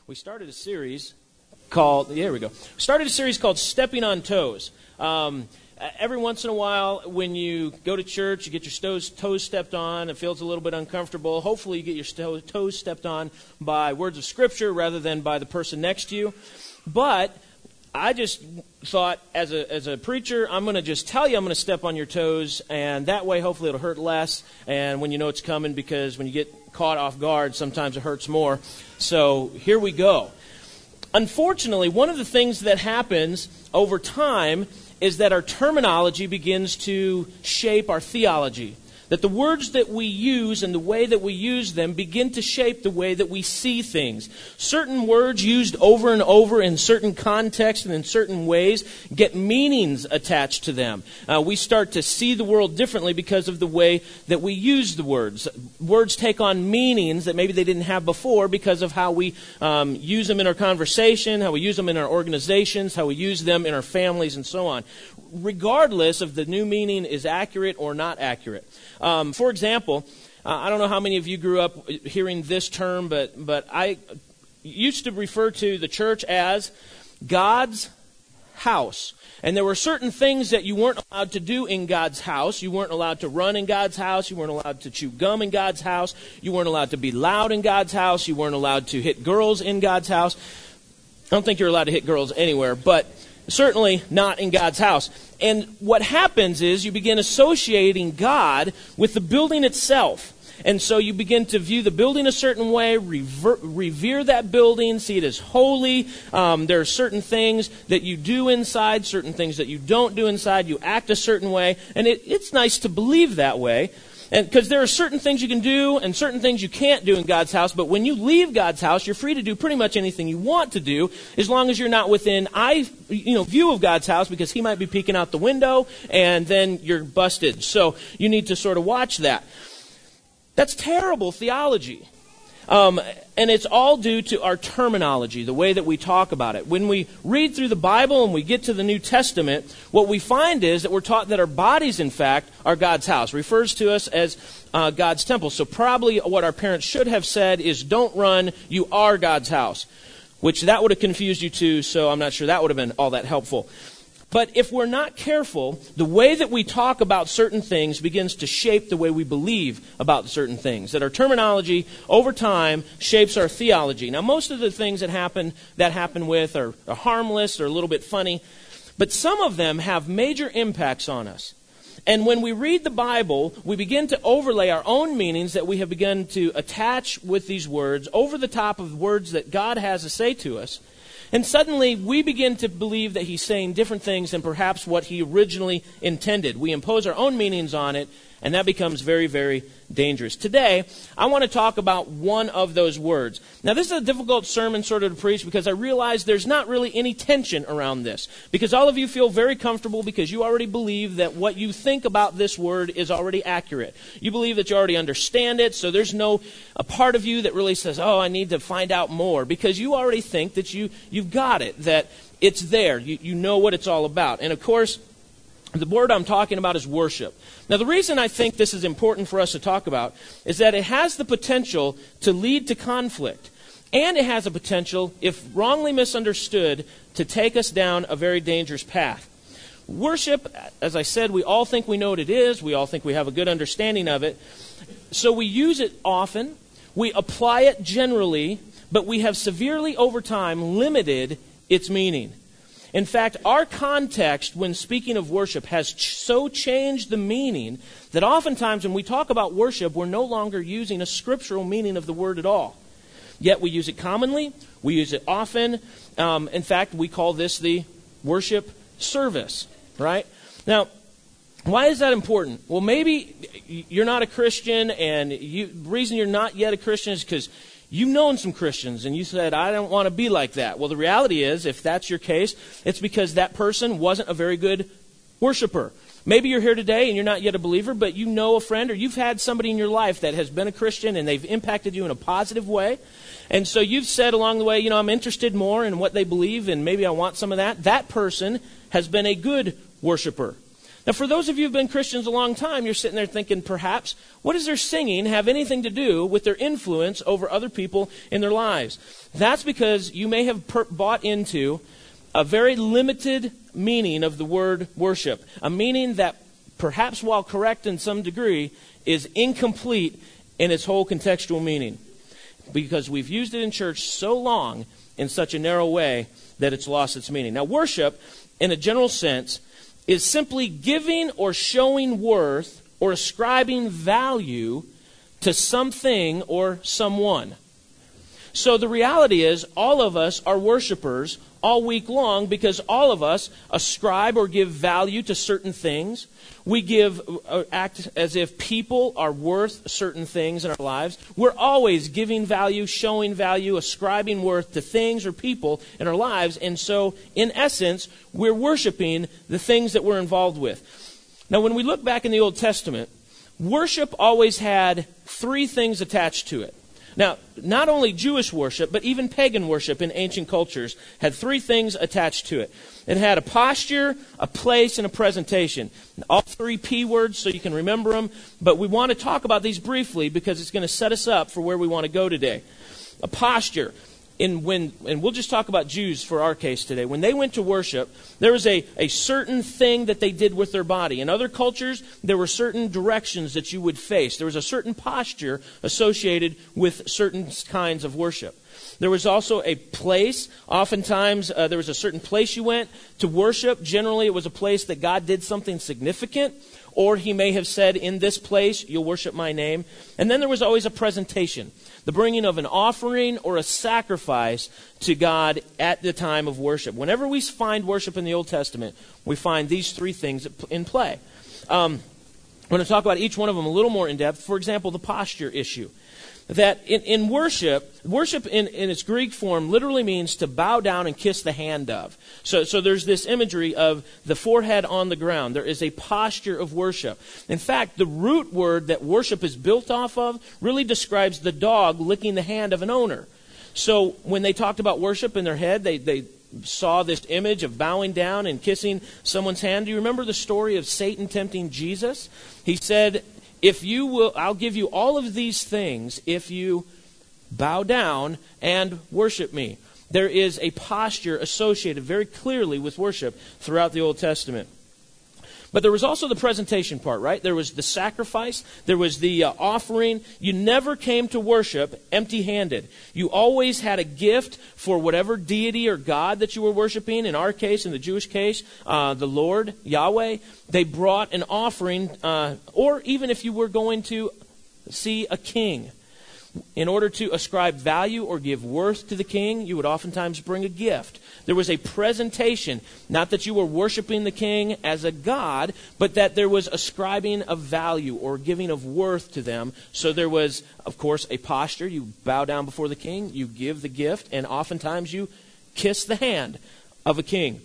We started a series called, Stepping on Toes. Every once in a while, when you go to church, you get your toes stepped on. It feels a little bit uncomfortable. Hopefully, you get your toes stepped on by words of Scripture rather than by the person next to you. But I just thought, as a preacher, I'm going to just tell you I'm going to step on your toes, and that way, hopefully, it'll hurt less. And when you know it's coming, because when you get caught off guard, sometimes it hurts more. So here we go. Unfortunately, one of the things that happens over time is that our terminology begins to shape our theology. That the words that we use and the way that we use them begin to shape the way that we see things. Certain words used over and over in certain contexts and in certain ways get meanings attached to them. We start to see the world differently because of the way that we use the words. Words take on meanings that maybe they didn't have before because of how we use them in our conversation, how we use them in our organizations, how we use them in our families, and so on. Regardless if the new meaning is accurate or not accurate. For example, I don't know how many of you grew up hearing this term, but I used to refer to the church as God's house. And there were certain things that you weren't allowed to do in God's house. You weren't allowed to run in God's house. You weren't allowed to chew gum in God's house. You weren't allowed to be loud in God's house. You weren't allowed to hit girls in God's house. I don't think you're allowed to hit girls anywhere, but certainly not in God's house. And what happens is you begin associating God with the building itself. And so you begin to view the building a certain way, revere that building, see it as holy. There are certain things that you do inside, certain things that you don't do inside. You act a certain way. And it's nice to believe that way. And because there are certain things you can do and certain things you can't do in God's house, but when you leave God's house, you're free to do pretty much anything you want to do, as long as you're not within view of God's house, because He might be peeking out the window, and then you're busted. So you need to sort of watch that. That's terrible theology. And it's all due to our terminology, the way that we talk about it. When we read through the Bible and we get to the New Testament, what we find is that we're taught that our bodies, in fact, are God's house. It refers to us as God's temple. So probably what our parents should have said is, don't run, you are God's house. Which that would have confused you too, so I'm not sure that would have been all that helpful. But if we're not careful, the way that we talk about certain things begins to shape the way we believe about certain things. That our terminology, over time, shapes our theology. Now, most of the things that happen with are harmless or a little bit funny, but some of them have major impacts on us. And when we read the Bible, we begin to overlay our own meanings that we have begun to attach with these words over the top of words that God has to say to us. And suddenly, we begin to believe that He's saying different things than perhaps what He originally intended. We impose our own meanings on it, and that becomes very, very dangerous. Today, I want to talk about one of those words. Now, this is a difficult sermon sort of to preach, because I realize there's not really any tension around this. Because all of you feel very comfortable because you already believe that what you think about this word is already accurate. You believe that you already understand it, so there's no a part of you that really says, oh, I need to find out more. Because you already think that you've got it, that it's there. You know what it's all about. And of course, the word I'm talking about is worship. Now, the reason I think this is important for us to talk about is that it has the potential to lead to conflict. And it has a potential, if wrongly misunderstood, to take us down a very dangerous path. Worship, as I said, we all think we know what it is. We all think we have a good understanding of it. So we use it often. We apply it generally. But we have severely, over time, limited its meaning. In fact, our context when speaking of worship has so changed the meaning that oftentimes when we talk about worship, we're no longer using a scriptural meaning of the word at all. Yet we use it commonly, we use it often. In fact, we call this the worship service, right? Now, why is that important? Well, maybe you're not a Christian, and the reason you're not yet a Christian is because you've known some Christians, and you said, I don't want to be like that. Well, the reality is, if that's your case, it's because that person wasn't a very good worshiper. Maybe you're here today and you're not yet a believer, but you know a friend or you've had somebody in your life that has been a Christian and they've impacted you in a positive way. And so you've said along the way, I'm interested more in what they believe and maybe I want some of that. That person has been a good worshiper. Now, for those of you who've been Christians a long time, you're sitting there thinking, perhaps, what does their singing have anything to do with their influence over other people in their lives? That's because you may have bought into a very limited meaning of the word worship, a meaning that perhaps, while correct in some degree, is incomplete in its whole contextual meaning, because we've used it in church so long in such a narrow way that it's lost its meaning. Now, worship, in a general sense, is simply giving or showing worth or ascribing value to something or someone. So the reality is, all of us are worshipers all week long because all of us ascribe or give value to certain things. We act as if people are worth certain things in our lives. We're always giving value, showing value, ascribing worth to things or people in our lives. And so, in essence, we're worshiping the things that we're involved with. Now, when we look back in the Old Testament, worship always had three things attached to it. Now, not only Jewish worship, but even pagan worship in ancient cultures had three things attached to it. It had a posture, a place, and a presentation. All three P words, so you can remember them. But we want to talk about these briefly because it's going to set us up for where we want to go today. A posture. And we'll just talk about Jews for our case today. When they went to worship, there was a certain thing that they did with their body. In other cultures, there were certain directions that you would face. There was a certain posture associated with certain kinds of worship. There was also a place. Oftentimes, there was a certain place you went to worship. Generally, it was a place that God did something significant. Or he may have said, in this place, you'll worship my name. And then there was always a presentation. The bringing of an offering or a sacrifice to God at the time of worship. Whenever we find worship in the Old Testament, we find these three things in play. I'm going to talk about each one of them a little more in depth. For example, the posture issue. That in worship in its Greek form literally means to bow down and kiss the hand of. So there's this imagery of the forehead on the ground. There is a posture of worship. In fact, the root word that worship is built off of really describes the dog licking the hand of an owner. So when they talked about worship in their head, they saw this image of bowing down and kissing someone's hand. Do you remember the story of Satan tempting Jesus? He said, if you will, I'll give you all of these things if you bow down and worship me. There is a posture associated very clearly with worship throughout the Old Testament. But there was also the presentation part, right? There was the sacrifice. There was the offering. You never came to worship empty-handed. You always had a gift for whatever deity or God that you were worshiping. In our case, in the Jewish case, the Lord, Yahweh. They brought an offering, or even if you were going to see a king. In order to ascribe value or give worth to the king, you would oftentimes bring a gift. There was a presentation, not that you were worshiping the king as a god, but that there was ascribing of value or giving of worth to them. So there was, of course, a posture. You bow down before the king, you give the gift, and oftentimes you kiss the hand of a king.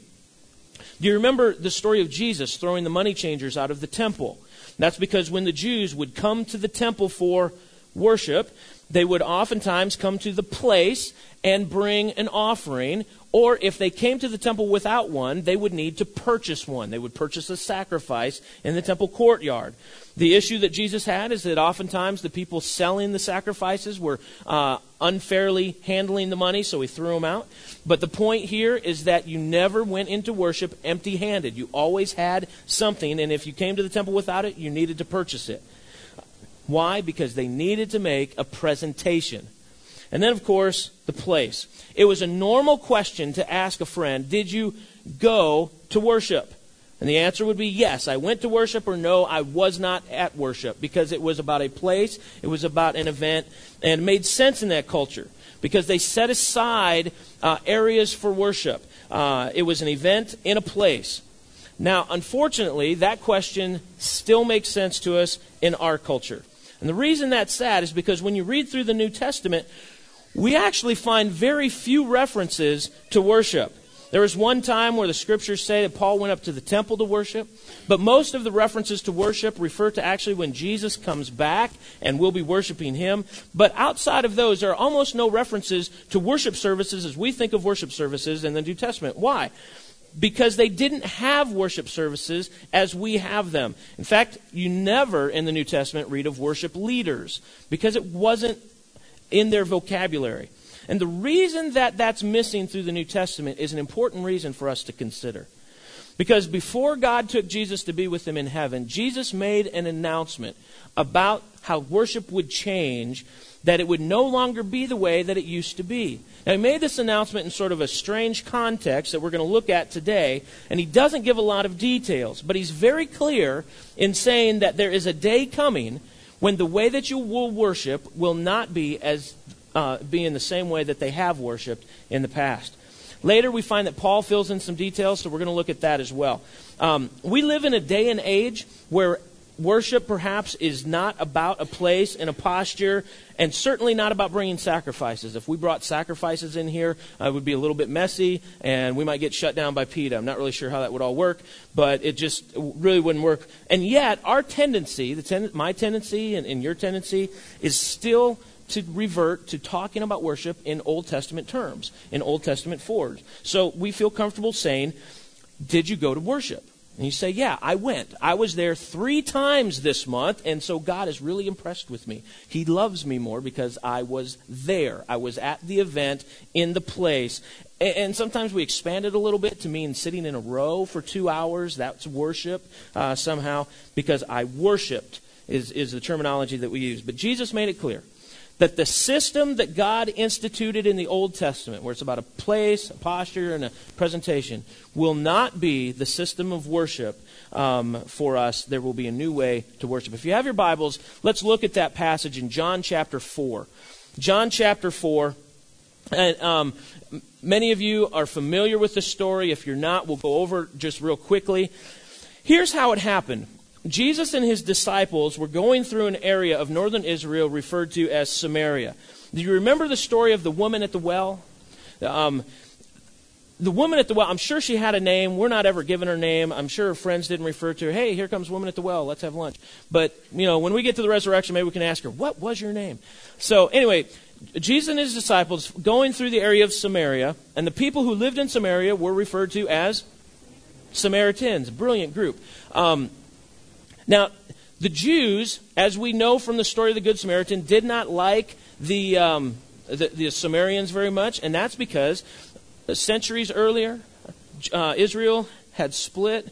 Do you remember the story of Jesus throwing the money changers out of the temple? That's because when the Jews would come to the temple for worship, they would oftentimes come to the place and bring an offering, or if they came to the temple without one, they would need to purchase one. They would purchase a sacrifice in the temple courtyard. The issue that Jesus had is that oftentimes the people selling the sacrifices were unfairly handling the money, so he threw them out. But the point here is that you never went into worship empty-handed. You always had something, and if you came to the temple without it, you needed to purchase it. Why? Because they needed to make a presentation. And then, of course, the place. It was a normal question to ask a friend, did you go to worship? And the answer would be yes, I went to worship, or no, I was not at worship, because it was about a place, it was about an event, and it made sense in that culture because they set aside areas for worship. It was an event in a place. Now, unfortunately, that question still makes sense to us in our culture. And the reason that's sad is because when you read through the New Testament, we actually find very few references to worship. There was one time where the scriptures say that Paul went up to the temple to worship, but most of the references to worship refer to actually when Jesus comes back and we'll be worshiping him. But outside of those, there are almost no references to worship services as we think of worship services in the New Testament. Why? because they didn't have worship services as we have them. In fact, you never in the New Testament read of worship leaders because it wasn't in their vocabulary. And the reason that that's missing through the New Testament is an important reason for us to consider. Because before God took Jesus to be with him in heaven, Jesus made an announcement about how worship would change, that it would no longer be the way that it used to be. Now, he made this announcement in sort of a strange context that we're going to look at today, and he doesn't give a lot of details, but he's very clear in saying that there is a day coming when the way that you will worship will not be in the same way that they have worshiped in the past. Later, we find that Paul fills in some details, so we're going to look at that as well. We live in a day and age where worship perhaps is not about a place and a posture, and certainly not about bringing sacrifices. If we brought sacrifices in here, it would be a little bit messy, and we might get shut down by PETA. I'm not really sure how that would all work, but it just really wouldn't work. And yet, our tendency, my tendency and your tendency, is still to revert to talking about worship in Old Testament terms, in Old Testament forms. So we feel comfortable saying, did you go to worship? And you say, yeah, I went. I was there 3 times this month, and so God is really impressed with me. He loves me more because I was there. I was at the event, in the place. And sometimes we expand it a little bit to mean sitting in a row for 2 hours. That's worship somehow, because I worshiped is the terminology that we use. But Jesus made it clear that the system that God instituted in the Old Testament, where it's about a place, a posture, and a presentation, will not be the system of worship for us. There will be a new way to worship. If you have your Bibles, let's look at that passage in John chapter 4. John chapter 4. And many of you are familiar with the story. If you're not, we'll go over it just real quickly. Here's how it happened. Jesus and his disciples were going through an area of northern Israel referred to as Samaria. Do you remember the story of the woman at the well? The woman at the well, I'm sure she had a name. We're not ever given her name. I'm sure her friends didn't refer to her. Hey, here comes woman at the well. Let's have lunch. But, when we get to the resurrection, maybe we can ask her, what was your name? So anyway, Jesus and his disciples going through the area of Samaria, and the people who lived in Samaria were referred to as Samaritans. Brilliant group. Now, the Jews, as we know from the story of the Good Samaritan, did not like the Samaritans very much, and that's because centuries earlier, Israel had split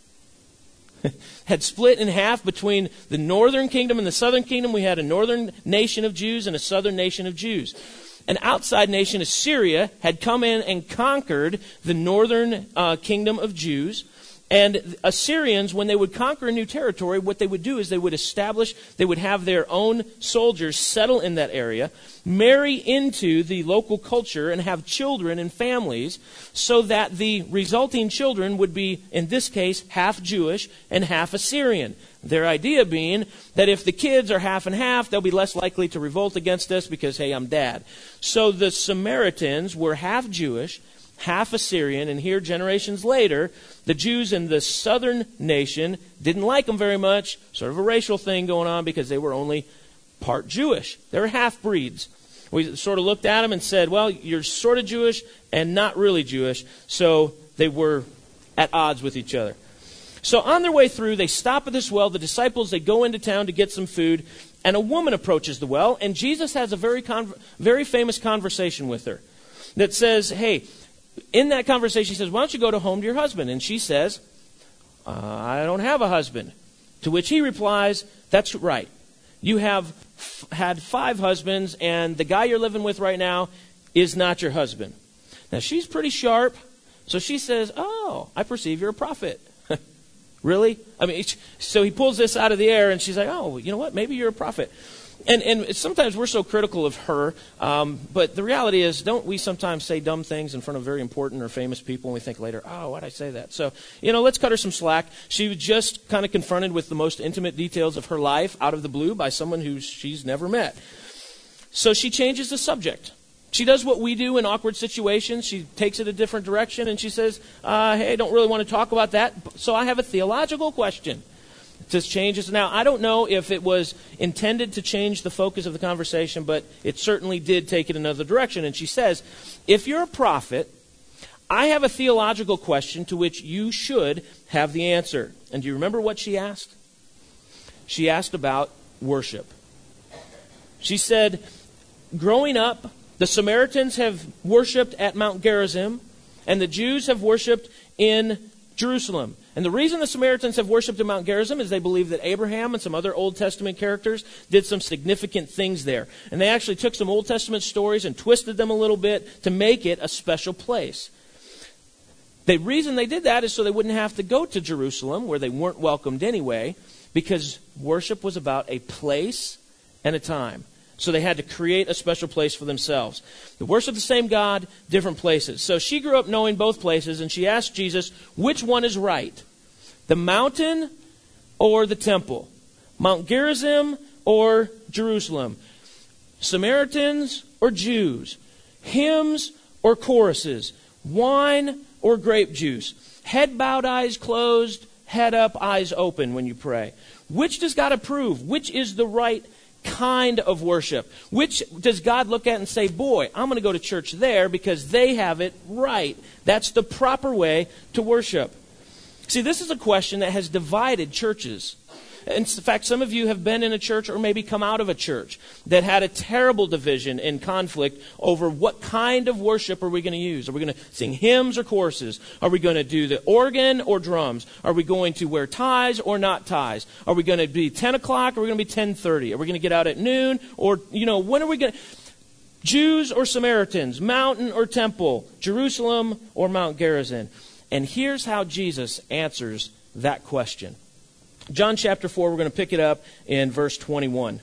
in half between the northern kingdom and the southern kingdom. We had a northern nation of Jews and a southern nation of Jews. An outside nation, Assyria, had come in and conquered the northern kingdom of Jews. And Assyrians, when they would conquer a new territory, what they would do is they would have their own soldiers settle in that area, marry into the local culture, and have children and families, so that the resulting children would be, in this case, half Jewish and half Assyrian. Their idea being that if the kids are half and half, they'll be less likely to revolt against us because, hey, I'm dad. So the Samaritans were half Jewish, half Assyrian, and here generations later, the Jews in the southern nation didn't like them very much, sort of a racial thing going on because they were only part Jewish. They were half-breeds. We sort of looked at them and said, well, you're sort of Jewish and not really Jewish, so they were at odds with each other. So on their way through, they stop at this well. The disciples, they go into town to get some food, and a woman approaches the well, and Jesus has a very famous conversation with her that says, hey, in that conversation, he says, why don't you go home to your husband? And she says, I don't have a husband. To which he replies, that's right. You have had 5 husbands, and the guy you're living with right now is not your husband. Now, she's pretty sharp, so she says, oh, I perceive you're a prophet. Really? So he pulls this out of the air, and she's like, oh, you know what? Maybe you're a prophet. And sometimes we're so critical of her, but the reality is, don't we sometimes say dumb things in front of very important or famous people, and we think later, oh, why'd I say that? So, let's cut her some slack. She was just kind of confronted with the most intimate details of her life out of the blue by someone who she's never met. So she changes the subject. She does what we do in awkward situations. She takes it a different direction, and she says, hey, I don't really want to talk about that, so I have a theological question. This changes. Now, I don't know if it was intended to change the focus of the conversation, but it certainly did take it another direction. And she says, if you're a prophet, I have a theological question to which you should have the answer. And do you remember what she asked? She asked about worship. She said, growing up, the Samaritans have worshipped at Mount Gerizim, and the Jews have worshipped in Jerusalem. And the reason the Samaritans have worshipped at Mount Gerizim is they believe that Abraham and some other Old Testament characters did some significant things there. And they actually took some Old Testament stories and twisted them a little bit to make it a special place. The reason they did that is so they wouldn't have to go to Jerusalem, where they weren't welcomed anyway, because worship was about a place and a time. So they had to create a special place for themselves. They worship the same God, different places. So she grew up knowing both places, and she asked Jesus, which one is right? The mountain or the temple? Mount Gerizim or Jerusalem? Samaritans or Jews? Hymns or choruses? Wine or grape juice? Head bowed, eyes closed, head up, eyes open when you pray. Which does God approve? Which is the right kind of worship? Which does God look at and say, boy, I'm going to go to church there because they have it right. That's the proper way to worship. See, this is a question that has divided churches. In fact, some of you have been in a church or maybe come out of a church that had a terrible division and conflict over what kind of worship are we going to use. Are we going to sing hymns or choruses? Are we going to do the organ or drums? Are we going to wear ties or not ties? Are we going to be 10 o'clock or are we going to be 10:30? Are we going to get out at noon? Or, when are we going to... Jews or Samaritans? Mountain or temple? Jerusalem or Mount Gerizim? And here's how Jesus answers that question. John chapter 4, we're going to pick it up in verse 21.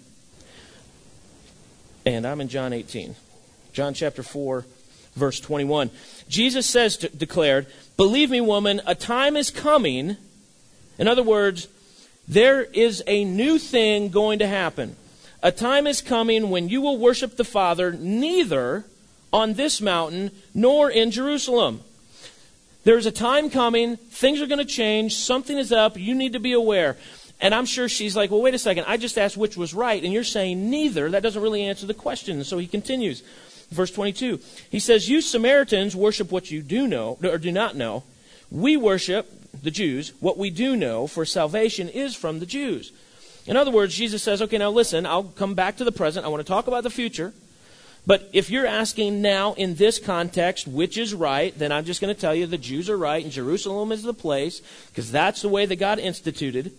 And I'm in John 18. John chapter 4, verse 21. Jesus declared, believe me, woman, a time is coming. In other words, there is a new thing going to happen. A time is coming when you will worship the Father neither on this mountain nor in Jerusalem. There's a time coming, things are going to change, something is up, you need to be aware. And I'm sure she's like, well, wait a second, I just asked which was right, and you're saying neither. That doesn't really answer the question. So he continues. Verse 22, he says, you Samaritans worship what you do know, or do not know. We worship, the Jews, what we do know, for salvation is from the Jews. In other words, Jesus says, okay, now listen, I'll come back to the present. I want to talk about the future. But if you're asking now in this context, which is right, then I'm just going to tell you the Jews are right and Jerusalem is the place, because that's the way that God instituted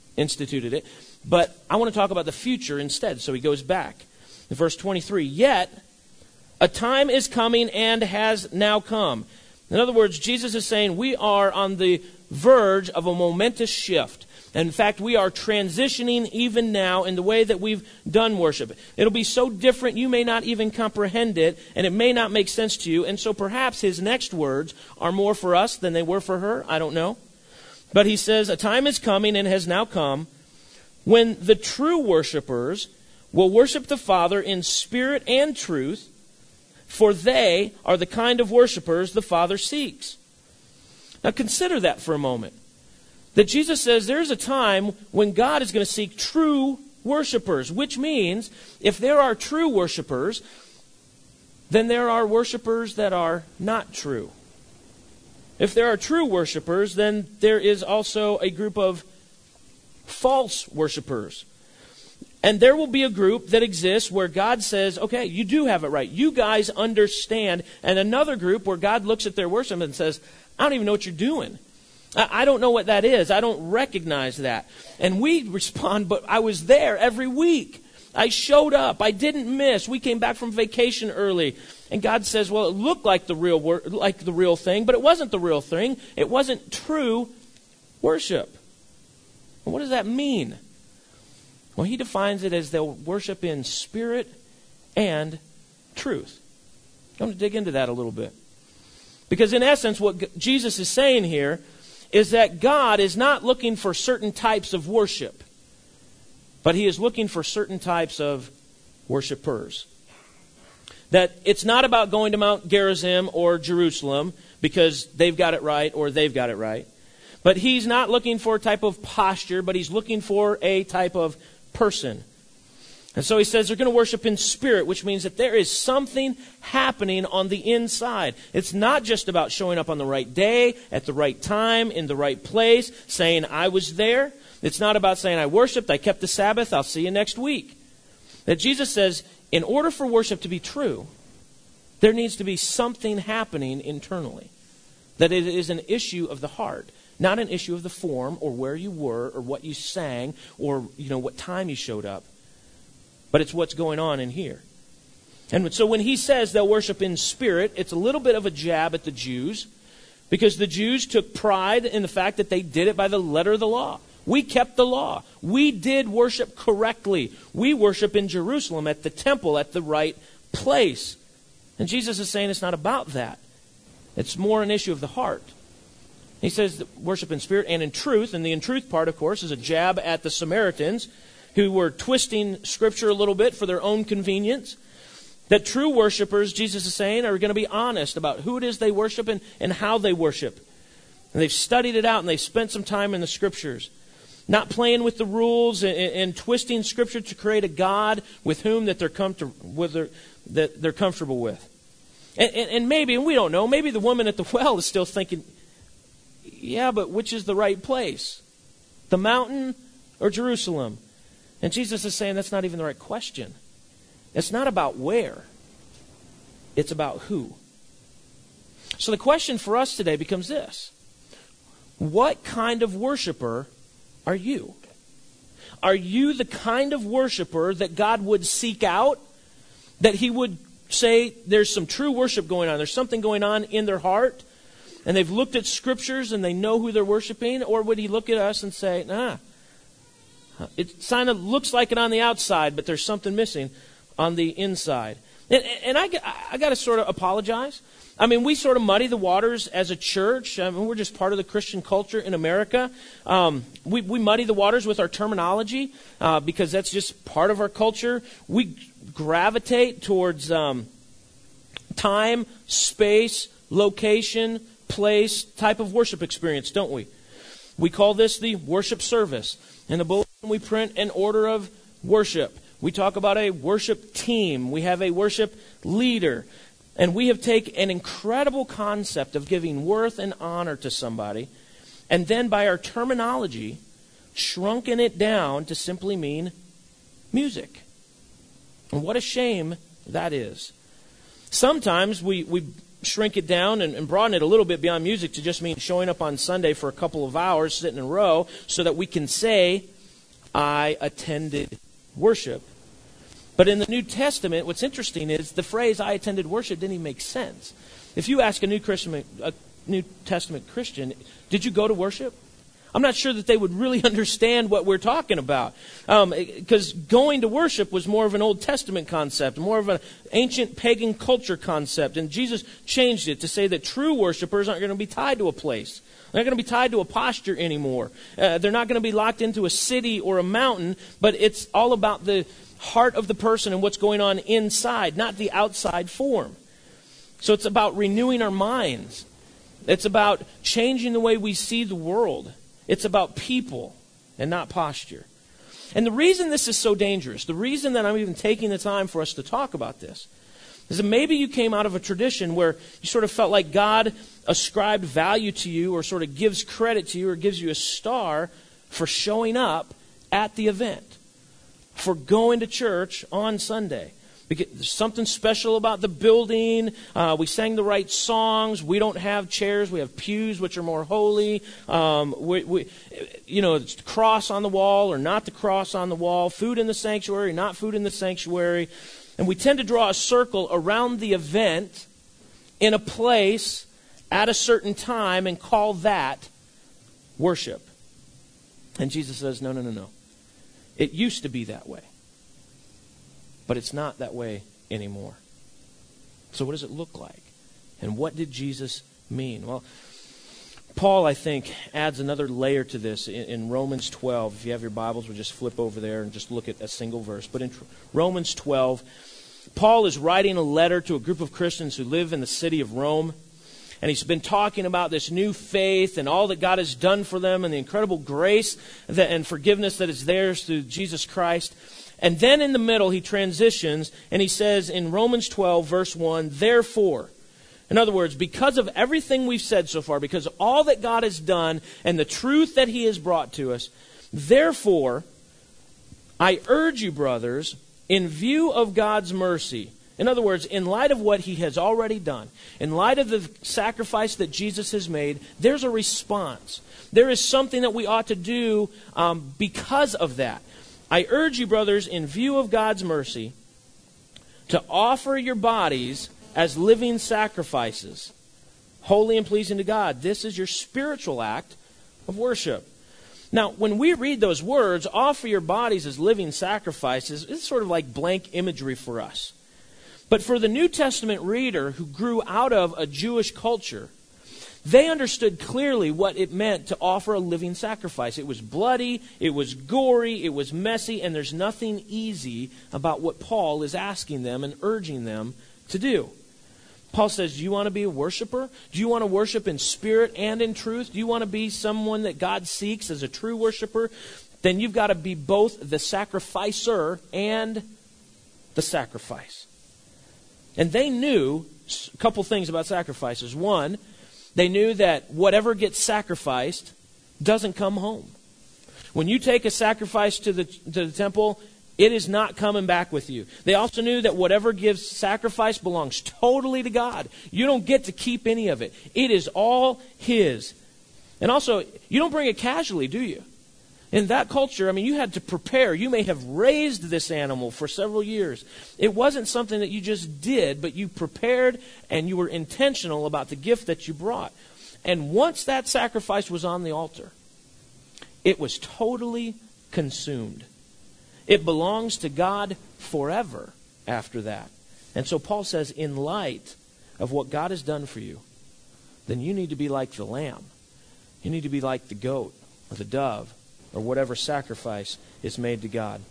it. But I want to talk about the future instead. So he goes back. In verse 23, yet a time is coming and has now come. In other words, Jesus is saying we are on the verge of a momentous shift. And in fact, we are transitioning even now in the way that we've done worship. It'll be so different you may not even comprehend it, and it may not make sense to you. And so perhaps his next words are more for us than they were for her. I don't know. But he says, a time is coming and has now come when the true worshipers will worship the Father in spirit and truth, for they are the kind of worshipers the Father seeks. Now consider that for a moment. That Jesus says there's a time when God is going to seek true worshipers, which means if there are true worshipers, then there are worshipers that are not true. If there are true worshipers, then there is also a group of false worshipers. And there will be a group that exists where God says, okay, you do have it right. You guys understand. And another group where God looks at their worship and says, I don't even know what you're doing. I don't know what that is. I don't recognize that. And we respond, but I was there every week. I showed up. I didn't miss. We came back from vacation early. And God says, well, it looked like the real thing, but it wasn't the real thing. It wasn't true worship. And what does that mean? Well, he defines it as they'll worship in spirit and truth. I'm going to dig into that a little bit. Because in essence, what Jesus is saying here is that God is not looking for certain types of worship, but he is looking for certain types of worshipers. That it's not about going to Mount Gerizim or Jerusalem because they've got it right or they've got it right. But he's not looking for a type of posture, but he's looking for a type of person. And so he says they're going to worship in spirit, which means that there is something happening on the inside. It's not just about showing up on the right day, at the right time, in the right place, saying, I was there. It's not about saying, I worshiped, I kept the Sabbath, I'll see you next week. That Jesus says, in order for worship to be true, there needs to be something happening internally. That it is an issue of the heart, not an issue of the form or where you were or what you sang or what time you showed up. But it's what's going on in here. And so when he says they'll worship in spirit, it's a little bit of a jab at the Jews, because the Jews took pride in the fact that they did it by the letter of the law. We kept the law. We did worship correctly. We worship in Jerusalem at the temple at the right place. And Jesus is saying it's not about that. It's more an issue of the heart. He says that worship in spirit and in truth. And the in truth part, of course, is a jab at the Samaritans, who were twisting Scripture a little bit for their own convenience. That true worshipers, Jesus is saying, are going to be honest about who it is they worship and how they worship. And they've studied it out and they've spent some time in the Scriptures. Not playing with the rules and twisting Scripture to create a God with whom that they're comfortable with. And maybe, and we don't know, maybe the woman at the well is still thinking, yeah, but which is the right place? The mountain or Jerusalem? And Jesus is saying that's not even the right question. It's not about where. It's about who. So the question for us today becomes this. What kind of worshiper are you? Are you the kind of worshiper that God would seek out? That he would say there's some true worship going on. There's something going on in their heart. And they've looked at Scriptures and they know who they're worshiping? Or would he look at us and say, nah, it kind of looks like it on the outside, but there's something missing on the inside. And I got to sort of apologize. I mean, we sort of muddy the waters as a church. I mean, we're just part of the Christian culture in America. We muddy the waters with our terminology because that's just part of our culture. We gravitate towards time, space, location, place, type of worship experience, don't we? We call this the worship service. In the bulletin, we print an order of worship. We talk about a worship team. We have a worship leader. And we have taken an incredible concept of giving worth and honor to somebody, and then by our terminology, shrunken it down to simply mean music. And what a shame that is. Sometimes we shrink it down and broaden it a little bit beyond music to just mean showing up on Sunday for a couple of hours, sitting in a row, so that we can say, I attended worship. But in the New Testament, what's interesting is the phrase, I attended worship, didn't even make sense. If you ask a New Testament Christian, did you go to worship? I'm not sure that they would really understand what we're talking about. Because going to worship was more of an Old Testament concept, more of an ancient pagan culture concept. And Jesus changed it to say that true worshipers aren't going to be tied to a place. They're not going to be tied to a posture anymore. They're not going to be locked into a city or a mountain, but it's all about the heart of the person and what's going on inside, not the outside form. So it's about renewing our minds. It's about changing the way we see the world. It's about people and not posture. And the reason this is so dangerous, the reason that I'm even taking the time for us to talk about this, is that maybe you came out of a tradition where you sort of felt like God ascribed value to you or sort of gives credit to you or gives you a star for showing up at the event, for going to church on Sunday. Because there's something special about the building. We sang the right songs. We don't have chairs. We have pews, which are more holy. It's the cross on the wall or not the cross on the wall. Food in the sanctuary, not food in the sanctuary. And we tend to draw a circle around the event in a place at a certain time and call that worship. And Jesus says, no. It used to be that way. But it's not that way anymore. So what does it look like? And what did Jesus mean? Well, Paul, I think, adds another layer to this in Romans 12. If you have your Bibles, we'll just flip over there and just look at a single verse. But in Romans 12, Paul is writing a letter to a group of Christians who live in the city of Rome. And he's been talking about this new faith and all that God has done for them and the incredible grace and forgiveness that is theirs through Jesus Christ. And then in the middle, he transitions, and he says in Romans 12, verse 1, therefore. In other words, because of everything we've said so far, because of all that God has done and the truth that he has brought to us, therefore, I urge you, brothers, in view of God's mercy. In other words, in light of what he has already done, in light of the sacrifice that Jesus has made, there's a response. There is something that we ought to do because of that. I urge you, brothers, in view of God's mercy, to offer your bodies as living sacrifices, holy and pleasing to God. This is your spiritual act of worship. Now, when we read those words, offer your bodies as living sacrifices, it's sort of like blank imagery for us. But for the New Testament reader who grew out of a Jewish culture, they understood clearly what it meant to offer a living sacrifice. It was bloody, it was gory, it was messy, and there's nothing easy about what Paul is asking them and urging them to do. Paul says, do you want to be a worshiper? Do you want to worship in spirit and in truth? Do you want to be someone that God seeks as a true worshiper? Then you've got to be both the sacrificer and the sacrifice. And they knew a couple things about sacrifices. One, they knew that whatever gets sacrificed doesn't come home. When you take a sacrifice to the temple, it is not coming back with you. They also knew that whatever gives sacrifice belongs totally to God. You don't get to keep any of it. It is all his. And also, you don't bring it casually, do you? In that culture, you had to prepare. You may have raised this animal for several years. It wasn't something that you just did, but you prepared and you were intentional about the gift that you brought. And once that sacrifice was on the altar, it was totally consumed. It belongs to God forever after that. And so Paul says, in light of what God has done for you, then you need to be like the lamb. You need to be like the goat or the dove, or whatever sacrifice is made to God.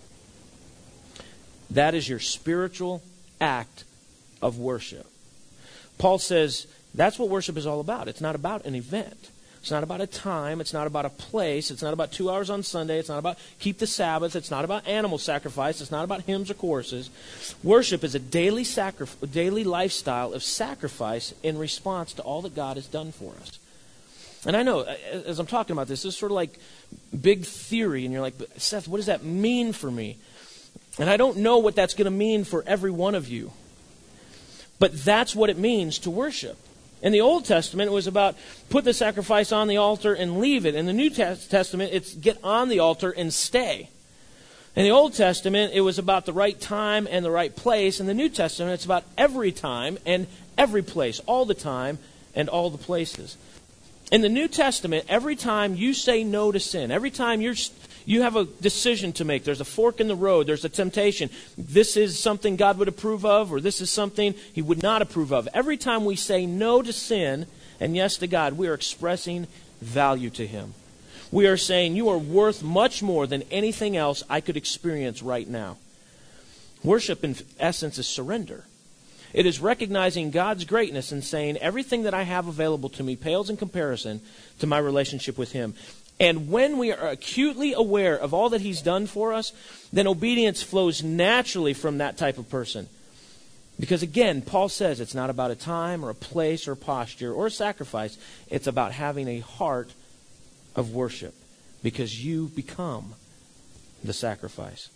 That is your spiritual act of worship. Paul says that's what worship is all about. It's not about an event. It's not about a time. It's not about a place. It's not about 2 hours on Sunday. It's not about keep the Sabbath. It's not about animal sacrifice. It's not about hymns or choruses. Worship is a daily lifestyle of sacrifice in response to all that God has done for us. And I know, as I'm talking about this is sort of like big theory, and you're like, Seth, what does that mean for me? And I don't know what that's going to mean for every one of you. But that's what it means to worship. In the Old Testament, it was about put the sacrifice on the altar and leave it. In the New Testament, it's get on the altar and stay. In the Old Testament, it was about the right time and the right place. In the New Testament, it's about every time and every place, all the time and all the places. In the New Testament, every time you say no to sin, every time you have a decision to make, there's a fork in the road, there's a temptation, this is something God would approve of, or this is something he would not approve of. Every time we say no to sin and yes to God, we are expressing value to him. We are saying, you are worth much more than anything else I could experience right now. Worship, in essence, is surrender. It is recognizing God's greatness and saying, everything that I have available to me pales in comparison to my relationship with him. And when we are acutely aware of all that he's done for us, then obedience flows naturally from that type of person. Because again, Paul says it's not about a time or a place or a posture or a sacrifice. It's about having a heart of worship, because you become the sacrifice.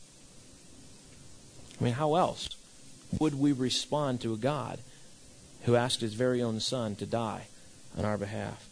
How else would we respond to a God who asked his very own son to die on our behalf?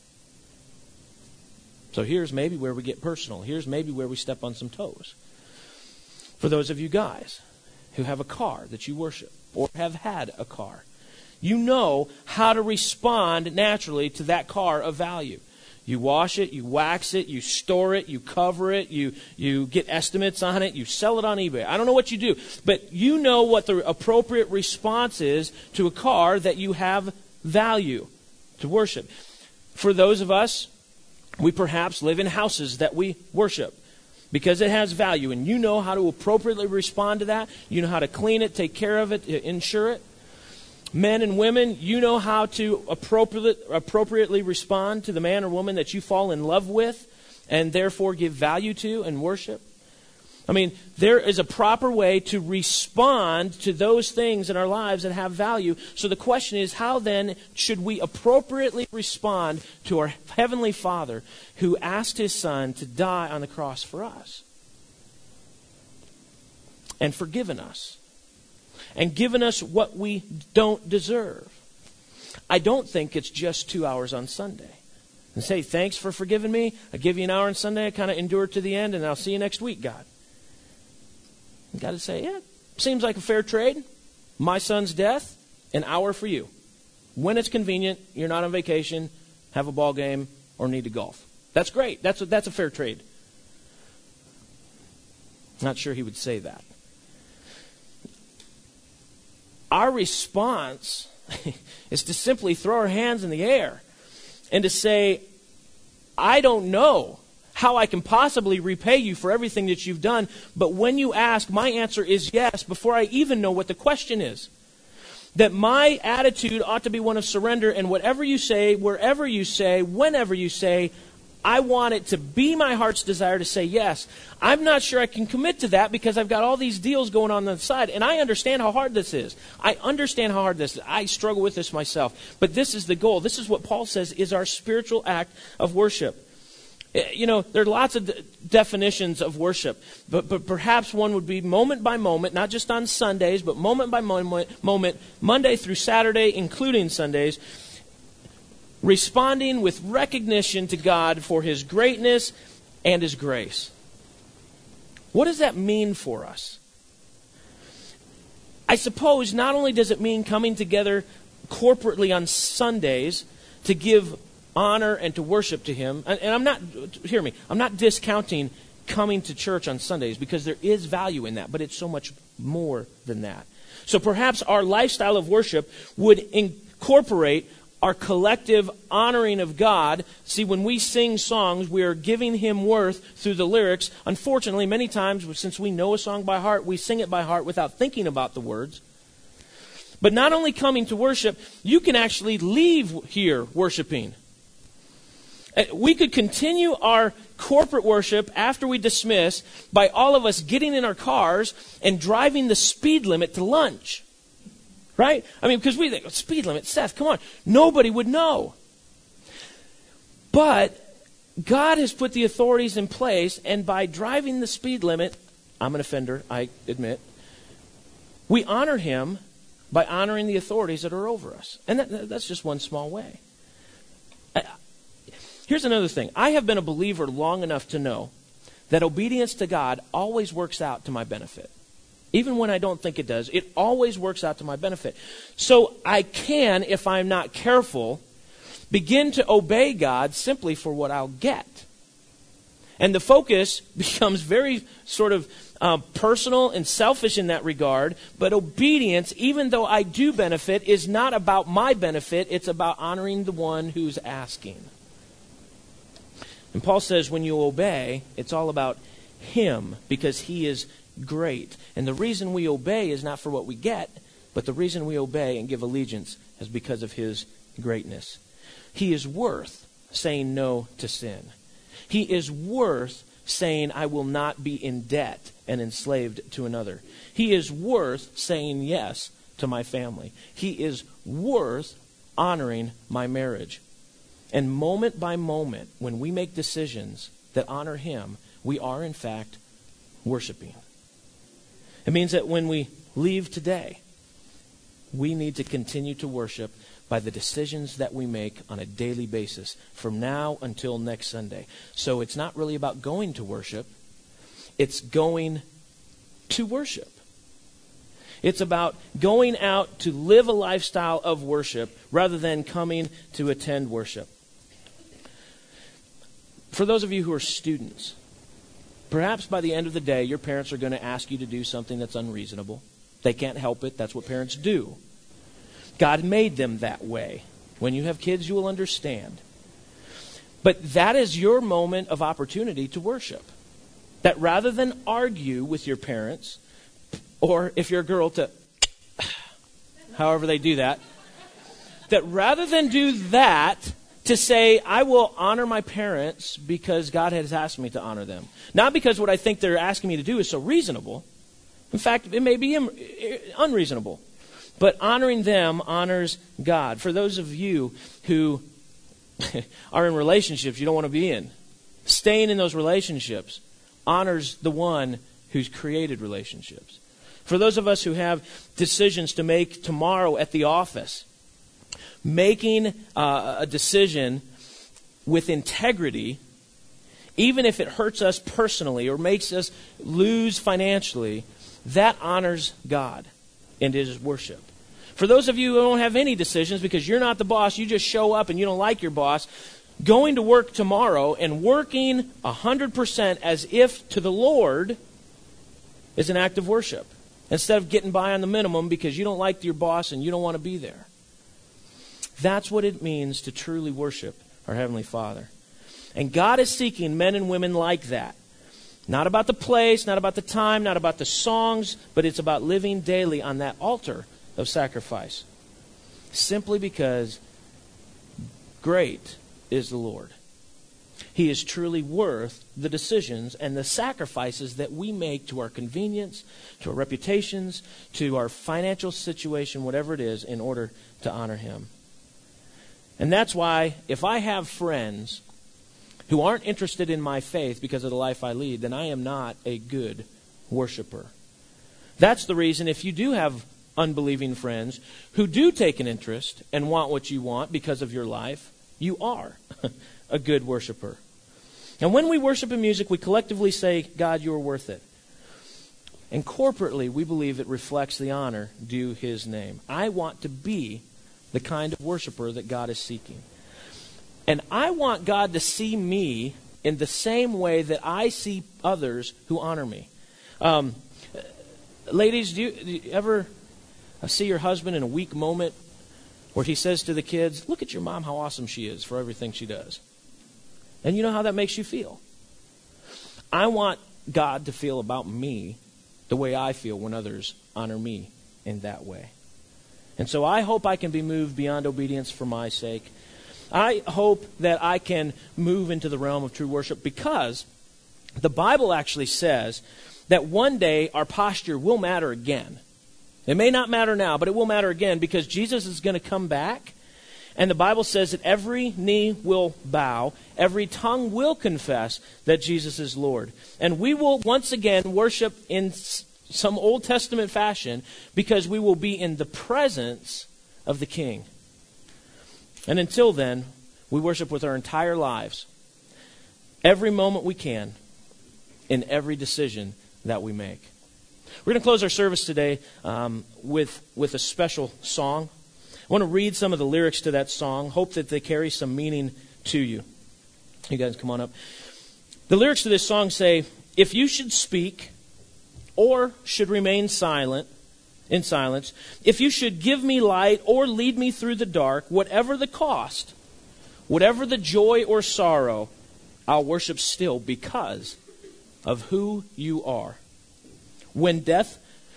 So here's maybe where we get personal. Here's maybe where we step on some toes. For those of you guys who have a car that you worship or have had a car, you know how to respond naturally to that car of value. You wash it, you wax it, you store it, you cover it, you get estimates on it, you sell it on eBay. I don't know what you do, but you know what the appropriate response is to a car that you have value to worship. For those of us, we perhaps live in houses that we worship because it has value, and you know how to appropriately respond to that. You know how to clean it, take care of it, insure it. Men and women, you know how to appropriately respond to the man or woman that you fall in love with and therefore give value to and worship. I mean, there is a proper way to respond to those things in our lives that have value. So the question is, how then should we appropriately respond to our Heavenly Father who asked His Son to die on the cross for us and forgiven us and given us what we don't deserve? I don't think it's just 2 hours on Sunday. And say, thanks for forgiving me. I give you an hour on Sunday. I kind of endure to the end, and I'll see you next week, God. You got to say, yeah, seems like a fair trade. My son's death, an hour for you. When it's convenient, you're not on vacation, have a ball game, or need to golf. That's great. That's a fair trade. Not sure he would say that. Our response is to simply throw our hands in the air and to say, I don't know how I can possibly repay you for everything that you've done, but when you ask, my answer is yes, before I even know what the question is. That my attitude ought to be one of surrender, and whatever you say, wherever you say, whenever you say, I want it to be my heart's desire to say yes. I'm not sure I can commit to that because I've got all these deals going on the side, and I understand how hard this is. I understand how hard this is. I struggle with this myself. But this is the goal. This is what Paul says is our spiritual act of worship. You know, there are lots of definitions of worship, but perhaps one would be moment by moment, not just on Sundays, but moment by moment, Monday through Saturday, including Sundays, responding with recognition to God for His greatness and His grace. What does that mean for us? I suppose not only does it mean coming together corporately on Sundays to give honor and to worship to Him. And I'm not discounting coming to church on Sundays because there is value in that, but it's so much more than that. So perhaps our lifestyle of worship would incorporate our collective honoring of God. See, when we sing songs, we are giving Him worth through the lyrics. Unfortunately, many times, since we know a song by heart, we sing it by heart without thinking about the words. But not only coming to worship, you can actually leave here worshiping. We could continue our corporate worship after we dismiss by all of us getting in our cars and driving the speed limit to lunch. Right? I mean, because we think, speed limit, Seth, come on. Nobody would know. But God has put the authorities in place, and by driving the speed limit, I'm an offender, I admit, we honor Him by honoring the authorities that are over us. And that's just one small way. Here's another thing. I have been a believer long enough to know that obedience to God always works out to my benefit. Even when I don't think it does, it always works out to my benefit. So I can, if I'm not careful, begin to obey God simply for what I'll get. And the focus becomes very sort of personal and selfish in that regard. But obedience, even though I do benefit, is not about my benefit. It's about honoring the one who's asking. And Paul says when you obey, it's all about Him because He is great. And the reason we obey is not for what we get, but the reason we obey and give allegiance is because of His greatness. He is worth saying no to sin. He is worth saying I will not be in debt and enslaved to another. He is worth saying yes to my family. He is worth honoring my marriage. And moment by moment, when we make decisions that honor Him, we are in fact worshiping. It means that when we leave today, we need to continue to worship by the decisions that we make on a daily basis from now until next Sunday. So it's not really about going to worship. It's going to worship. It's about going out to live a lifestyle of worship rather than coming to attend worship. For those of you who are students, perhaps by the end of the day, your parents are going to ask you to do something that's unreasonable. They can't help it. That's what parents do. God made them that way. When you have kids, you will understand. But that is your moment of opportunity to worship. That rather than argue with your parents, or if you're a girl to, however they do that, that rather than do that, to say, I will honor my parents because God has asked me to honor them. Not because what I think they're asking me to do is so reasonable. In fact, it may be unreasonable. But honoring them honors God. For those of you who are in relationships you don't want to be in, staying in those relationships honors the one who's created relationships. For those of us who have decisions to make tomorrow at the office, making a decision with integrity, even if it hurts us personally or makes us lose financially, that honors God and is worship. For those of you who don't have any decisions because you're not the boss, you just show up and you don't like your boss, going to work tomorrow and working 100% as if to the Lord is an act of worship. Instead of getting by on the minimum because you don't like your boss and you don't want to be there. That's what it means to truly worship our Heavenly Father. And God is seeking men and women like that. Not about the place, not about the time, not about the songs, but it's about living daily on that altar of sacrifice. Simply because great is the Lord. He is truly worth the decisions and the sacrifices that we make to our convenience, to our reputations, to our financial situation, whatever it is, in order to honor Him. And that's why if I have friends who aren't interested in my faith because of the life I lead, then I am not a good worshiper. That's the reason if you do have unbelieving friends who do take an interest and want what you want because of your life, you are a good worshiper. And when we worship in music, we collectively say, God, you are worth it. And corporately, we believe it reflects the honor due His name. I want to be the kind of worshiper that God is seeking. And I want God to see me in the same way that I see others who honor me. Ladies, do you ever see your husband in a weak moment where he says to the kids, look at your mom, how awesome she is for everything she does? And you know how that makes you feel. I want God to feel about me the way I feel when others honor me in that way. And so I hope I can be moved beyond obedience for my sake. I hope that I can move into the realm of true worship because the Bible actually says that one day our posture will matter again. It may not matter now, but it will matter again because Jesus is going to come back. And the Bible says that every knee will bow, every tongue will confess that Jesus is Lord. And we will once again worship in some Old Testament fashion because we will be in the presence of the King. And until then, we worship with our entire lives, every moment we can, in every decision that we make. We're going to close our service today with a special song. I want to read some of the lyrics to that song. Hope that they carry some meaning to you. You guys come on up. The lyrics to this song say, if you should speak or should remain silent, in silence, if you should give me light or lead me through the dark, whatever the cost, whatever the joy or sorrow, I'll worship still because of who you are. When death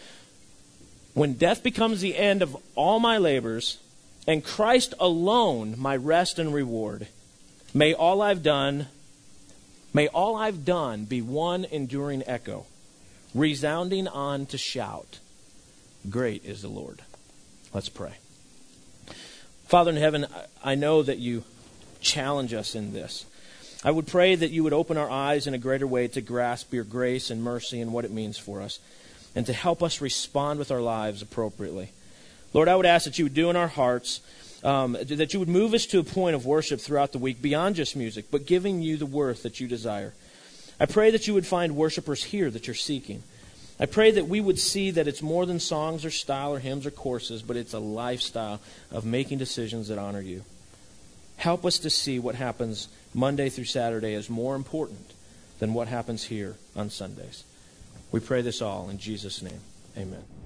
becomes the end of all my labors, and Christ alone my rest and reward, may all I've done be one enduring echo, resounding on to shout, great is the Lord. Let's pray. Father in heaven, I know that you challenge us in this. I would pray that you would open our eyes in a greater way to grasp your grace and mercy and what it means for us, and to help us respond with our lives appropriately. Lord, I would ask that you would do in our hearts, that you would move us to a point of worship throughout the week, beyond just music, but giving you the worth that you desire. I pray that you would find worshipers here that you're seeking. I pray that we would see that it's more than songs or style or hymns or courses, but it's a lifestyle of making decisions that honor you. Help us to see what happens Monday through Saturday as more important than what happens here on Sundays. We pray this all in Jesus' name. Amen.